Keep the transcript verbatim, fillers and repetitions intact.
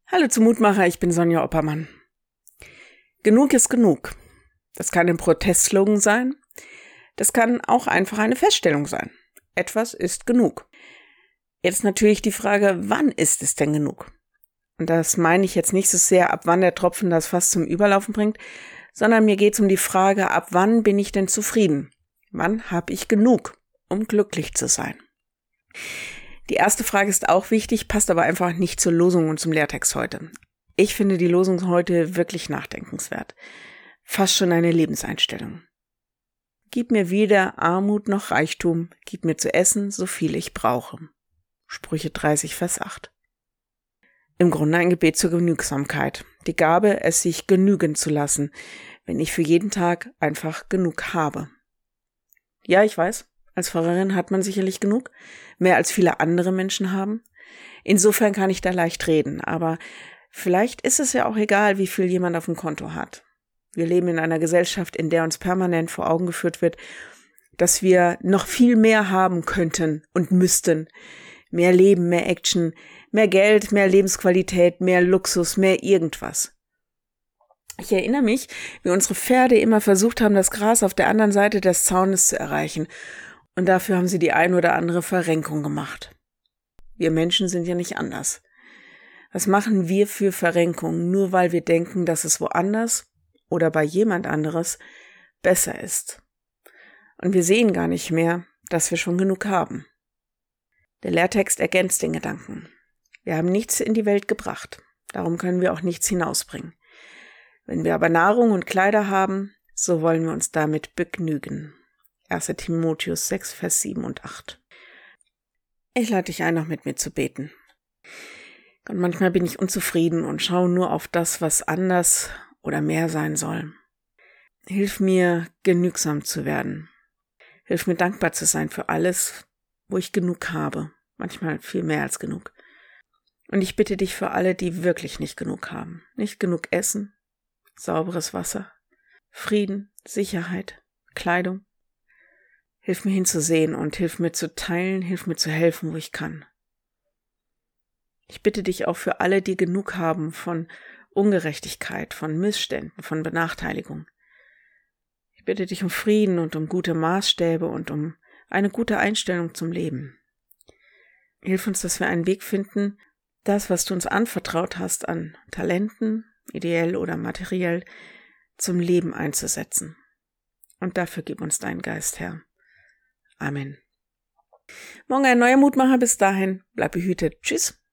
Hallo zum Mutmacher, ich bin Sonja Oppermann. Genug ist genug. Das kann ein Protestslogan sein. Das kann auch einfach eine Feststellung sein. Etwas ist genug. Jetzt natürlich die Frage, wann ist es denn genug? Und das meine ich jetzt nicht so sehr, ab wann der Tropfen das Fass zum Überlaufen bringt, sondern mir geht es um die Frage, ab wann bin ich denn zufrieden? Wann habe ich genug, um glücklich zu sein? Die erste Frage ist auch wichtig, passt aber einfach nicht zur Losung und zum Lehrtext heute. Ich finde die Losung heute wirklich nachdenkenswert. Fast schon eine Lebenseinstellung. Gib mir weder Armut noch Reichtum, gib mir zu essen, so viel ich brauche. Sprüche dreißig, Vers acht. Im Grunde ein Gebet zur Genügsamkeit. Die Gabe, es sich genügen zu lassen, wenn ich für jeden Tag einfach genug habe. Ja, ich weiß, als Pfarrerin hat man sicherlich genug, mehr als viele andere Menschen haben. Insofern kann ich da leicht reden, aber vielleicht ist es ja auch egal, wie viel jemand auf dem Konto hat. Wir leben in einer Gesellschaft, in der uns permanent vor Augen geführt wird, dass wir noch viel mehr haben könnten und müssten. Mehr Leben, mehr Action, mehr Geld, mehr Lebensqualität, mehr Luxus, mehr irgendwas. Ich erinnere mich, wie unsere Pferde immer versucht haben, das Gras auf der anderen Seite des Zaunes zu erreichen. Und dafür haben sie die ein oder andere Verrenkung gemacht. Wir Menschen sind ja nicht anders. Was machen wir für Verrenkungen, nur weil wir denken, dass es woanders oder bei jemand anderes besser ist? Und wir sehen gar nicht mehr, dass wir schon genug haben. Der Lehrtext ergänzt den Gedanken. Wir haben nichts in die Welt gebracht, darum können wir auch nichts hinausbringen. Wenn wir aber Nahrung und Kleider haben, so wollen wir uns damit begnügen. erster Timotheus sechs, Vers sieben und acht. Ich lade dich ein, noch mit mir zu beten. Und manchmal bin ich unzufrieden und schaue nur auf das, was anders oder mehr sein soll. Hilf mir, genügsam zu werden. Hilf mir, dankbar zu sein für alles, wo ich genug habe. Manchmal viel mehr als genug. Und ich bitte dich für alle, die wirklich nicht genug haben. Nicht genug Essen, sauberes Wasser, Frieden, Sicherheit, Kleidung. Hilf mir hinzusehen und hilf mir zu teilen, hilf mir zu helfen, wo ich kann. Ich bitte dich auch für alle, die genug haben von Ungerechtigkeit, von Missständen, von Benachteiligung. Ich bitte dich um Frieden und um gute Maßstäbe und um eine gute Einstellung zum Leben. Hilf uns, dass wir einen Weg finden, das, was du uns anvertraut hast an Talenten, ideell oder materiell, zum Leben einzusetzen. Und dafür gib uns deinen Geist, Herr. Amen. Morgen ein neuer Mutmacher. Bis dahin, bleib behütet. Tschüss.